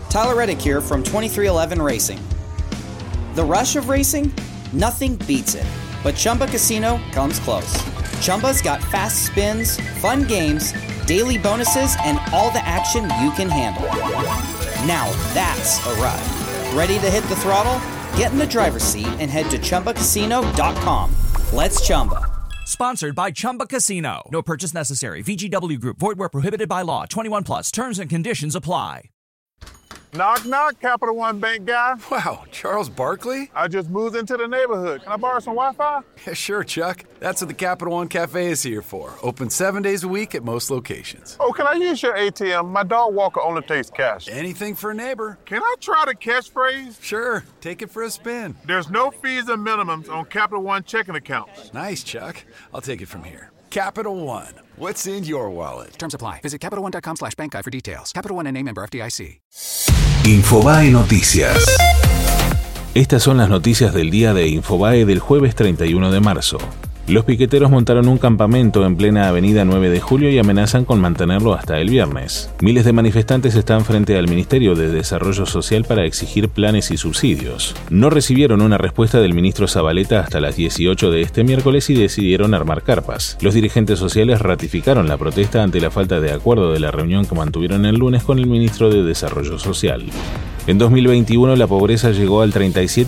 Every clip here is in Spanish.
Tyler Reddick here from 2311 Racing. The rush of racing? Nothing beats it, but Chumba Casino comes close. Chumba's got fast spins, fun games, daily bonuses, and all the action you can handle. Now that's a ride. Ready to hit the throttle? Get in the driver's seat and head to ChumbaCasino.com. Let's Chumba. Sponsored by Chumba Casino. No purchase necessary. VGW Group. Void where prohibited by law. 21 plus. Terms and conditions apply. Knock, knock, Capital One Bank guy. Wow, Charles Barkley? I just moved into the neighborhood. Can I borrow some Wi-Fi? Yeah, sure, Chuck. That's what the Capital One Cafe is here for. Open 7 days a week at most locations. Oh, can I use your ATM? My dog Walker only takes cash. Anything for a neighbor. Can I try the catchphrase? Sure, take it for a spin. There's no fees and minimums on Capital One checking accounts. Nice, Chuck. I'll take it from here. Capital One. What's in your wallet? Terms apply. Visit CapitalOne.com/bankguide for details. Capital One N.A. member FDIC. Infobae Noticias. Estas son las noticias del día de Infobae del jueves 31 de marzo. Los piqueteros montaron un campamento en plena avenida 9 de julio y amenazan con mantenerlo hasta el viernes. Miles de manifestantes están frente al Ministerio de Desarrollo Social para exigir planes y subsidios. No recibieron una respuesta del ministro Zabaleta hasta las 18 de este miércoles y decidieron armar carpas. Los dirigentes sociales ratificaron la protesta ante la falta de acuerdo de la reunión que mantuvieron el lunes con el ministro de Desarrollo Social. En 2021 la pobreza llegó al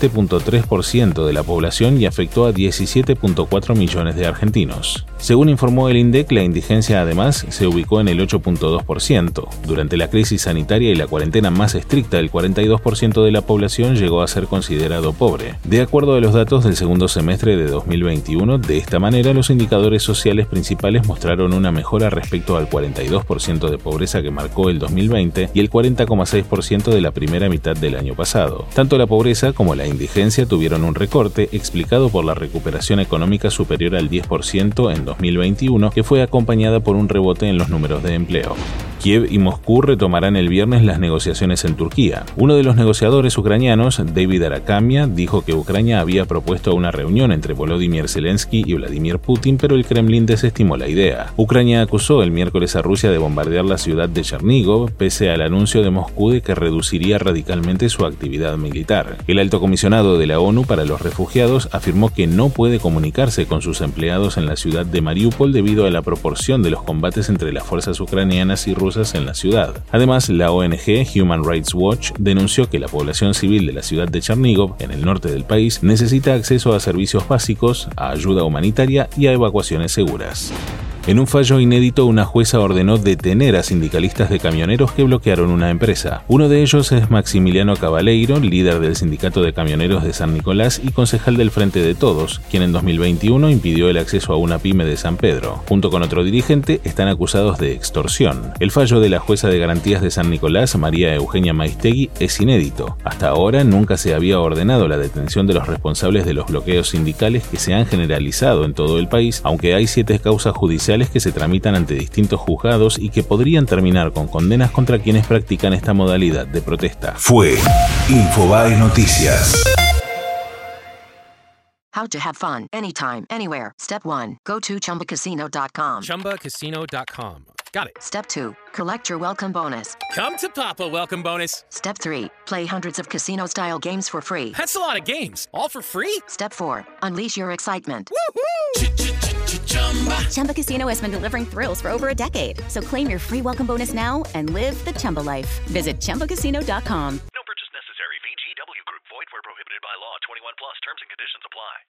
37.3% de la población y afectó a 17.4 millones de argentinos. Según informó el INDEC, la indigencia además se ubicó en el 8.2%. Durante la crisis sanitaria y la cuarentena más estricta, el 42% de la población llegó a ser considerado pobre. De acuerdo a los datos del segundo semestre de 2021, de esta manera los indicadores sociales principales mostraron una mejora respecto al 42% de pobreza que marcó el 2020 y el 40,6% de la primera mitad del año pasado. Tanto la pobreza como la indigencia tuvieron un recorte explicado por la recuperación económica superior al 10% en 2021, que fue acompañada por un rebote en los números de empleo. Kiev y Moscú retomarán el viernes las negociaciones en Turquía. Uno de los negociadores ucranianos, David Arakamia, dijo que Ucrania había propuesto una reunión entre Volodymyr Zelensky y Vladimir Putin, pero el Kremlin desestimó la idea. Ucrania acusó el miércoles a Rusia de bombardear la ciudad de Chernigov, pese al anuncio de Moscú de que reduciría radicalmente su actividad militar. El alto comisionado de la ONU para los refugiados afirmó que no puede comunicarse con sus empleados en la ciudad de Mariupol debido a la proporción de los combates entre las fuerzas ucranianas y rusas en la ciudad. Además, la ONG Human Rights Watch denunció que la población civil de la ciudad de Chernigov, en el norte del país, necesita acceso a servicios básicos, a ayuda humanitaria y a evacuaciones seguras. En un fallo inédito, una jueza ordenó detener a sindicalistas de camioneros que bloquearon una empresa. Uno de ellos es Maximiliano Cabaleiro, líder del sindicato de camioneros de San Nicolás y concejal del Frente de Todos, quien en 2021 impidió el acceso a una pyme de San Pedro. Junto con otro dirigente, están acusados de extorsión. El fallo de la jueza de garantías de San Nicolás, María Eugenia Maistegui, es inédito. Hasta ahora nunca se había ordenado la detención de los responsables de los bloqueos sindicales que se han generalizado en todo el país, aunque hay 7 causas judiciales que se tramitan ante distintos juzgados y que podrían terminar con condenas contra quienes practican esta modalidad de protesta. Fue Infobae Noticias. How to have fun anytime, anywhere. Step 1. Go to ChumbaCasino.com. ChumbaCasino.com. Got it. Step 2. Collect your welcome bonus. Come to Papa Welcome Bonus. Step 3. Play hundreds of casino-style games for free. That's a lot of games. All for free? Step 4. Unleash your excitement. Woohoo! Chumba Casino has been delivering thrills for over a decade. So claim your free welcome bonus now and live the Chumba life. Visit ChumbaCasino.com. No purchase necessary. VGW Group. Void where prohibited by law. 21 plus. Terms and conditions apply.